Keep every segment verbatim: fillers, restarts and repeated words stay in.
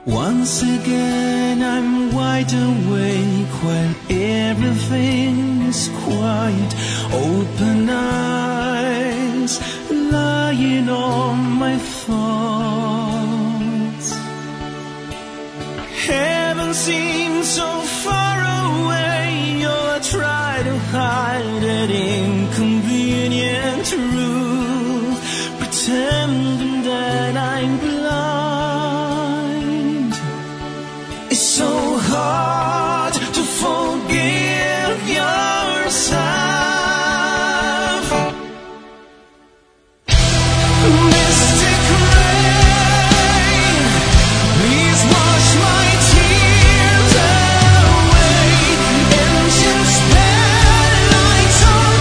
Once again I'm wide awake while everything is quiet. Open eyes lying on my thoughts. Heaven seems so far away, or I try to hide that inconvenient truth, pretending that I'm blind. It's so hard to forgive yourself. Mystic rain, please wash my tears away, and just lights on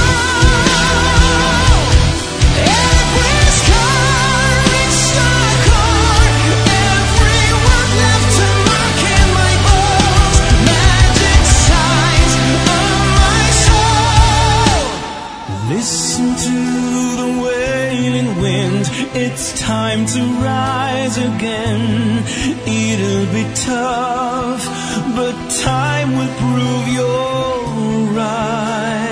top. Every scar it's a car, every word left a mark in my bones, magic signs of my soul. Listen to the wailing wind, it's time to rise again. It'll be tough, but time will prove you're right.